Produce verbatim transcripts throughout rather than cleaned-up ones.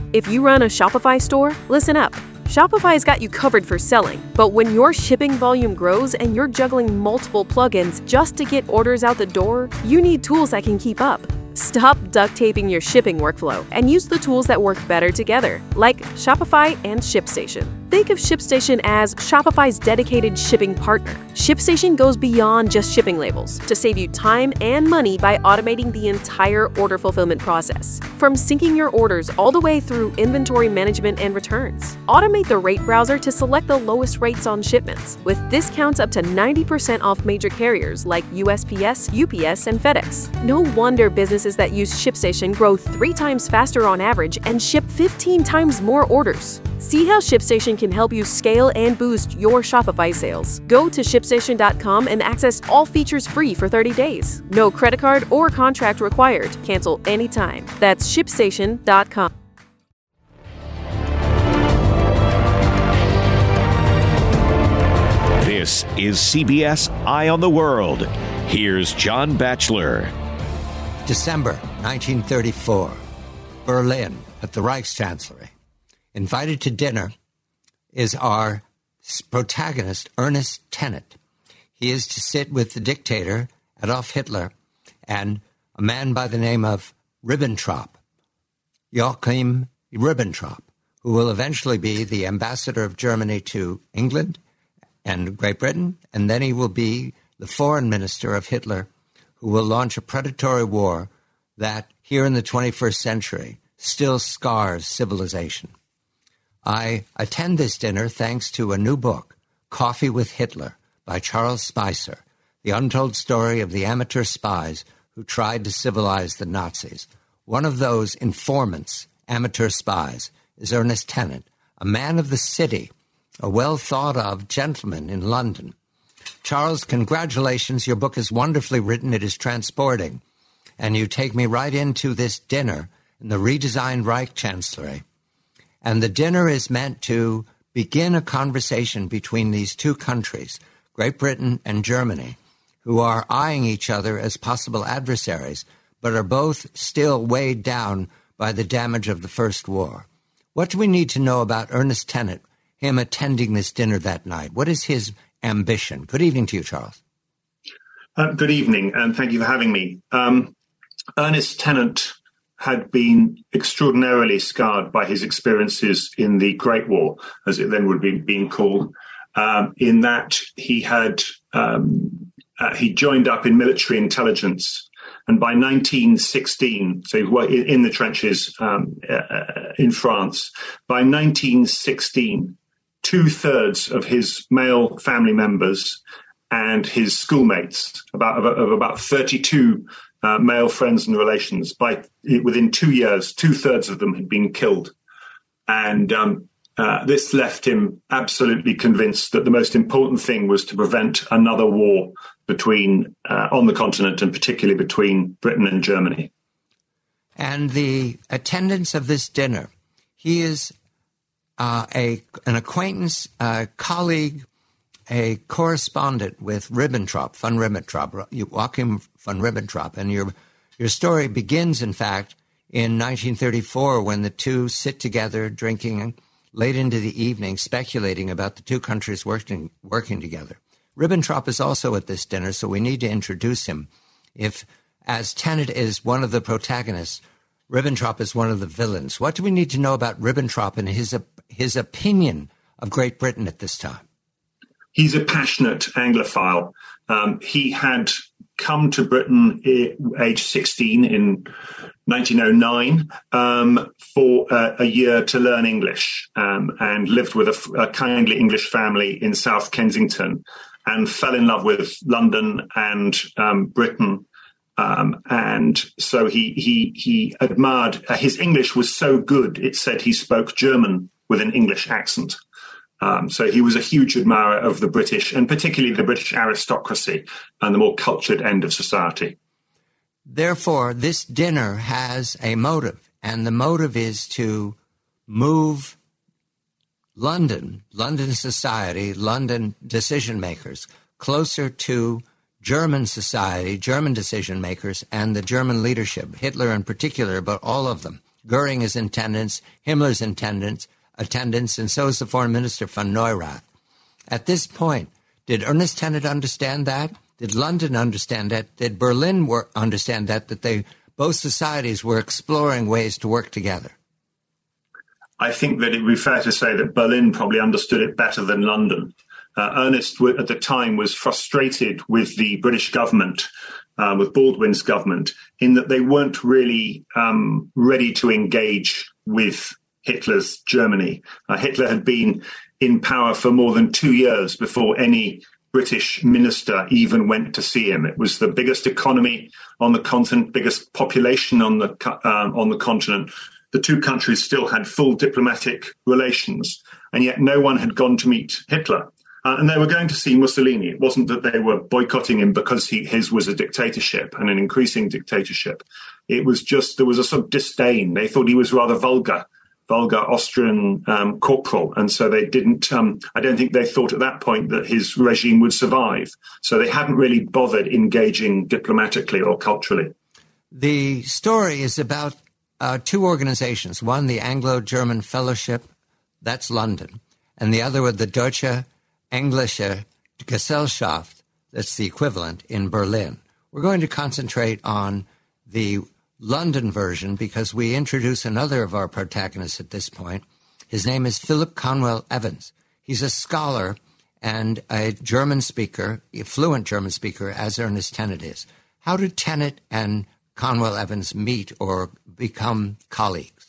If you run a Shopify store, listen up. Shopify's got you covered for selling, but when your shipping volume grows and you're juggling multiple plugins just to get orders out the door, you need tools that can keep up. Stop duct taping your shipping workflow and use the tools that work better together, like Shopify and ShipStation. Think of ShipStation as Shopify's dedicated shipping partner. ShipStation goes beyond just shipping labels to save you time and money by automating the entire order fulfillment process, from syncing your orders all the way through inventory management and returns. Automate the rate browser to select the lowest rates on shipments, with discounts up to ninety percent off major carriers like U S P S, U P S, and FedEx. No wonder businesses that use ShipStation grow three times faster on average and ship fifteen times more orders. See how ShipStation can help you scale and boost your Shopify sales. Go to ship station dot com and access all features free for thirty days. No credit card or contract required. Cancel anytime. That's ship station dot com. This is C B S Eye on the World. Here's John Batchelor. December nineteen thirty-four, Berlin at the Reichschancellery. Invited to dinner is our protagonist, Ernest Tenet. He is to sit with the dictator, Adolf Hitler, and a man by the name of Ribbentrop, Joachim Ribbentrop, who will eventually be the ambassador of Germany to England and Great Britain, and then he will be the foreign minister of Hitler, who will launch a predatory war that, here in the twenty-first century, still scars civilization. I attend this dinner thanks to a new book, Coffee with Hitler, by Charles Spicer, the untold story of the amateur spies who tried to civilize the Nazis. One of those informants, amateur spies, is Ernest Tenet, a man of the city, a well-thought-of gentleman in London. Charles, congratulations. Your book is wonderfully written. It is transporting. And you take me right into this dinner in the redesigned Reichschancellery. And the dinner is meant to begin a conversation between these two countries, Great Britain and Germany, who are eyeing each other as possible adversaries, but are both still weighed down by the damage of the First War. What do we need to know about Ernest Tenet, him attending this dinner that night? What is his ambition? Good evening to you, Charles. Uh, good evening, and thank you for having me. Um, Ernest Tenet had been extraordinarily scarred by his experiences in the Great War, as it then would be being called, um, in that he had um, uh, he joined up in military intelligence, and by nineteen sixteen, so he was in the trenches um, uh, in France. By nineteen sixteen, two-thirds of his male family members and his schoolmates, about of, of about thirty-two Uh, male friends and relations, by within two years, two-thirds of them had been killed. And um, uh, this left him absolutely convinced that the most important thing was to prevent another war between uh, on the continent, and particularly between Britain and Germany. And the attendance of this dinner, he is uh, a an acquaintance, a colleague, a correspondent with Ribbentrop, von Ribbentrop, Joachim von Ribbentrop. And your your story begins, in fact, in nineteen thirty-four, when the two sit together drinking late into the evening, speculating about the two countries working working together. Ribbentrop is also at this dinner, so we need to introduce him. If, as Tenet is one of the protagonists, Ribbentrop is one of the villains. What do we need to know about Ribbentrop and his his opinion of Great Britain at this time? He's a passionate Anglophile. Um, he had come to Britain at age sixteen in nineteen oh nine um, for uh, a year to learn English, um, and lived with a, a kindly English family in South Kensington, and fell in love with London and um, Britain. Um, and so he he he admired uh, his English was so good, it said he spoke German with an English accent. Um, so he was a huge admirer of the British, and particularly the British aristocracy and the more cultured end of society. Therefore, this dinner has a motive, and the motive is to move London, London society, London decision makers closer to German society, German decision makers, and the German leadership, Hitler in particular, but all of them. Goering is in attendance, Himmler's in attendance, attendance, and so is the Foreign Minister von Neurath. At this point, did Ernest Tenet understand that? Did London understand that? Did Berlin work, understand that, that they both societies were exploring ways to work together? I think that it would be fair to say that Berlin probably understood it better than London. Uh, Ernest, at the time, was frustrated with the British government, uh, with Baldwin's government, in that they weren't really um, ready to engage with Hitler's Germany. Uh, Hitler had been in power for more than two years before any British minister even went to see him. It was the biggest economy on the continent, biggest population on the uh, on the continent. The two countries still had full diplomatic relations, and yet no one had gone to meet Hitler. Uh, and they were going to see Mussolini. It wasn't that they were boycotting him because he, his was a dictatorship and an increasing dictatorship. It was just there was a sort of disdain. They thought he was rather vulgar. vulgar Austrian um, corporal. And so they didn't, um, I don't think they thought at that point that his regime would survive. So they hadn't really bothered engaging diplomatically or culturally. The story is about uh, two organizations. One, the Anglo-German Fellowship, that's London. And the other, the Deutsche Englische Gesellschaft, that's the equivalent in Berlin. We're going to concentrate on the London version because we introduce another of our protagonists at this point. His name is Philip Conwell Evans. He's a scholar and a German speaker, a fluent German speaker, as Ernest Tenet is. How did Tenet and Conwell Evans meet or become colleagues?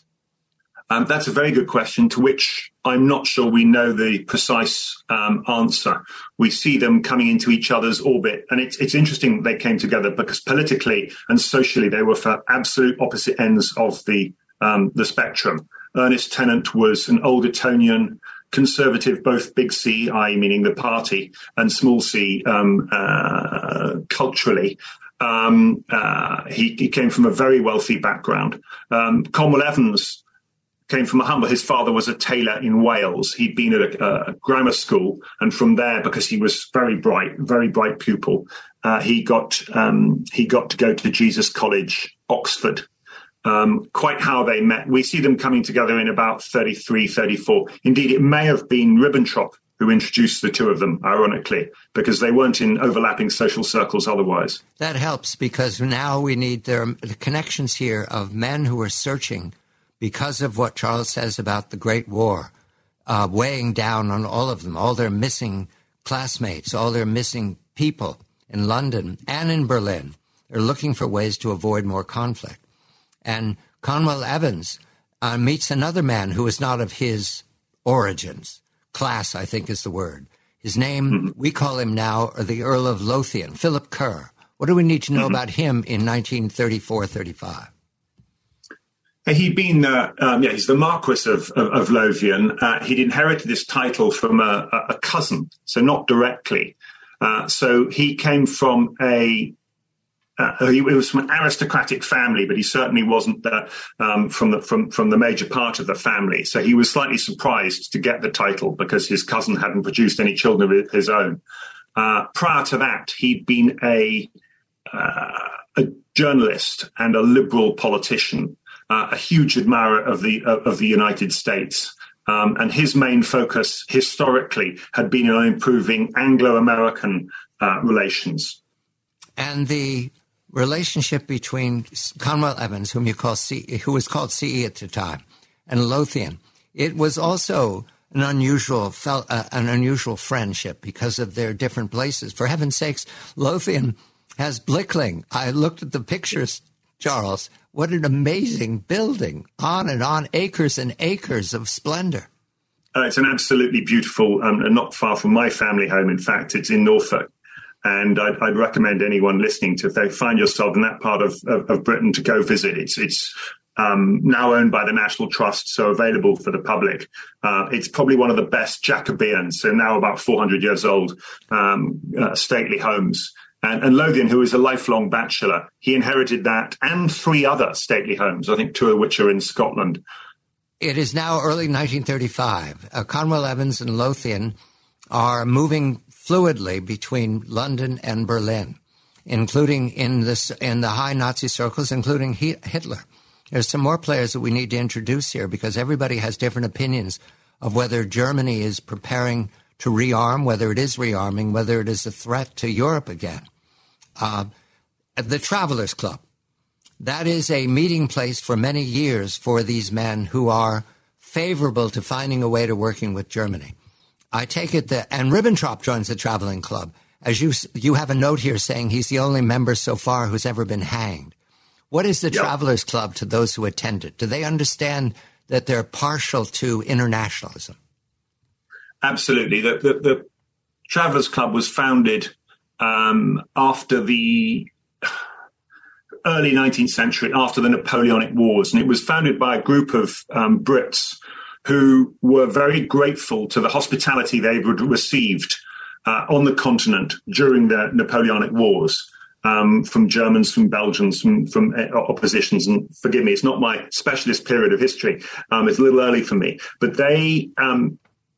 Um, that's a very good question, to which I'm not sure we know the precise um, answer. We see them coming into each other's orbit, and it's, it's interesting that they came together because politically and socially they were for absolute opposite ends of the um, the spectrum. Ernest Tenet was an old Etonian conservative, both big C, that is meaning the party, and small c, um, uh, culturally. Um, uh, he, he came from a very wealthy background. Um, Conwell Evans came from a humble. His father was a tailor in Wales. He'd been at a, a grammar school, and from there, because he was very bright, very bright pupil, uh, he got um, he got to go to Jesus College, Oxford. Um, quite how they met, we see them coming together in about thirty-three, thirty-four. Indeed, it may have been Ribbentrop who introduced the two of them, ironically, because they weren't in overlapping social circles otherwise. That helps, because now we need there are the connections here of men who are searching because of what Charles says about the Great War, uh, weighing down on all of them, all their missing classmates, all their missing people in London and in Berlin. They're looking for ways to avoid more conflict. And Conwell Evans uh, meets another man who is not of his origins. Class, I think, is the word. His name, mm-hmm. we call him now the Earl of Lothian, Philip Kerr. What do we need to know mm-hmm. about him in nineteen thirty-four thirty-five? He'd been, uh, um, yeah, he's the Marquis of, of, of Lothian. Uh, he'd inherited this title from a, a cousin, so not directly. Uh, so he came from a, uh, he was from an aristocratic family, but he certainly wasn't the, um, from the from from the major part of the family. So he was slightly surprised to get the title because his cousin hadn't produced any children of his own. Uh, prior to that, he'd been a uh, a journalist and a liberal politician. Uh, a huge admirer of the uh, of the United States, um, and his main focus historically had been on improving Anglo-American uh, relations. And the relationship between Conwell Evans, whom you call C, who was called C E at the time, and Lothian, it was also an unusual fel- uh, an unusual friendship because of their different places. For heaven's sakes, Lothian has Blickling. I looked at the pictures, Charles. What an amazing building. On and on, acres and acres of splendor. Uh, it's an absolutely beautiful, um, and not far from my family home. In fact, it's in Norfolk. And I'd, I'd recommend anyone listening to, if they find yourself in that part of, of, of Britain, to go visit. It's it's um, now owned by the National Trust, so available for the public. Uh, it's probably one of the best Jacobean, so now about four hundred years old, um, uh, stately homes. And, and Lothian, who is a lifelong bachelor, he inherited that and three other stately homes, I think two of which are in Scotland. It is now early nineteen thirty-five. Uh, Conwell Evans and Lothian are moving fluidly between London and Berlin, including in, this, in the high Nazi circles, including Hitler. There's some more players that we need to introduce here because everybody has different opinions of whether Germany is preparing to rearm, whether it is rearming, whether it is a threat to Europe again. Uh, the Travelers Club. That is a meeting place for many years for these men who are favorable to finding a way to working with Germany. I take it that, and Ribbentrop joins the Traveling Club. As you you have a note here saying he's the only member so far who's ever been hanged. What is the yep. Travelers Club to those who attend it? Do they understand that they're partial to internationalism? Absolutely. The, the, the Travelers Club was founded um, after the early nineteenth century, after the Napoleonic Wars, and it was founded by a group of um, Brits who were very grateful to the hospitality they had received uh, on the continent during the Napoleonic Wars. Um, from Germans, from Belgians, from, from uh, oppositions. And forgive me, it's not my specialist period of history. Um, it's a little early for me. But they um,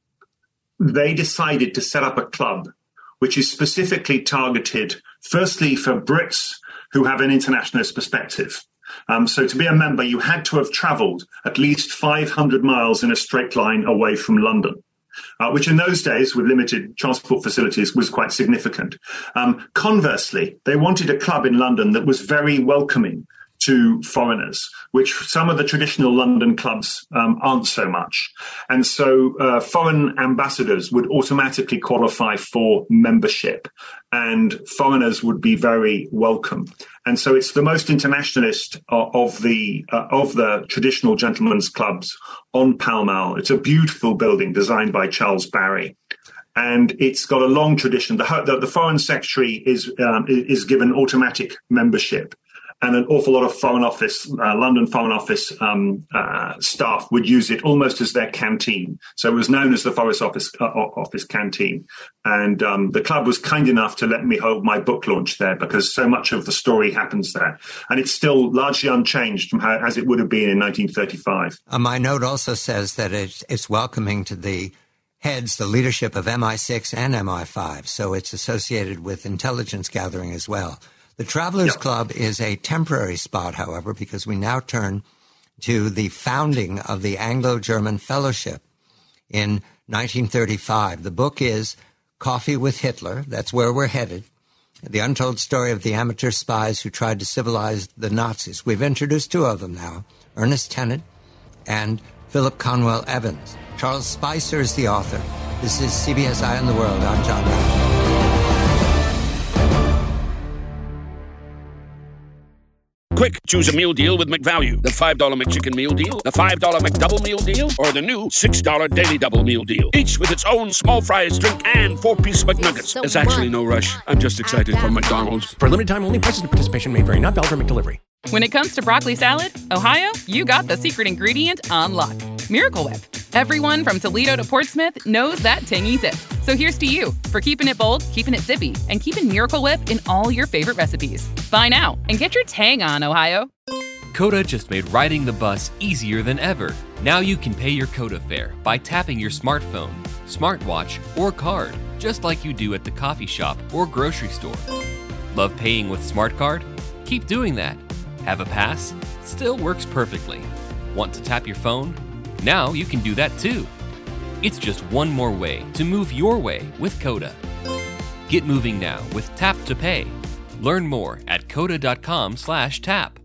they decided to set up a club which is specifically targeted, firstly, for Brits who have an internationalist perspective. Um, so to be a member, you had to have travelled at least five hundred miles in a straight line away from London. Uh, which in those days, with limited transport facilities, was quite significant. Um, conversely, they wanted a club in London that was very welcoming to foreigners, which some of the traditional London clubs um, aren't so much. And so uh, foreign ambassadors would automatically qualify for membership, and foreigners would be very welcome. And so it's the most internationalist uh, of the uh, of the traditional gentlemen's clubs on Pall Mall. It's a beautiful building designed by Charles Barry, and it's got a long tradition. The the, the foreign secretary is um, is given automatic membership. And an awful lot of Foreign Office, uh, London Foreign Office um, uh, staff would use it almost as their canteen. So it was known as the Foreign Office uh, Office Canteen. And um, the club was kind enough to let me hold my book launch there because so much of the story happens there. And it's still largely unchanged from how, as it would have been in nineteen thirty-five. Uh, my note also says that it's, it's welcoming to the heads, the leadership of M I six and M I five. So it's associated with intelligence gathering as well. The Travelers yep. Club is a temporary spot, however, because we now turn to the founding of the Anglo-German Fellowship in nineteen thirty-five. The book is Coffee with Hitler. That's where we're headed. The untold story of the amateur spies who tried to civilize the Nazis. We've introduced two of them now, Ernest Tennant and Philip Conwell Evans. Charles Spicer is the author. This is C B S Eye on the World. I'm John Madden. Quick, choose a meal deal with McValue. The five dollar McChicken meal deal, the five dollar McDouble meal deal, or the new six dollar Daily Double meal deal. Each with its own small fries, drink, and four-piece McNuggets. There's actually no rush. I'm just excited for McDonald's. For a limited time only, prices and participation may vary. Not valid for McDelivery. When it comes to broccoli salad, Ohio, you got the secret ingredient on lock. Miracle Whip. Everyone from Toledo to Portsmouth knows that tangy zip. So here's to you for keeping it bold, keeping it zippy, and keeping Miracle Whip in all your favorite recipes. Buy now and get your tang on, Ohio. Coda just made riding the bus easier than ever. Now you can pay your Coda fare by tapping your smartphone, smartwatch, or card, just like you do at the coffee shop or grocery store. Love paying with Smart Card? Keep doing that. Have a pass? Still works perfectly. Want to tap your phone? Now you can do that too. It's just one more way to move your way with Coda. Get moving now with Tap to Pay. Learn more at coda dot com slash tap.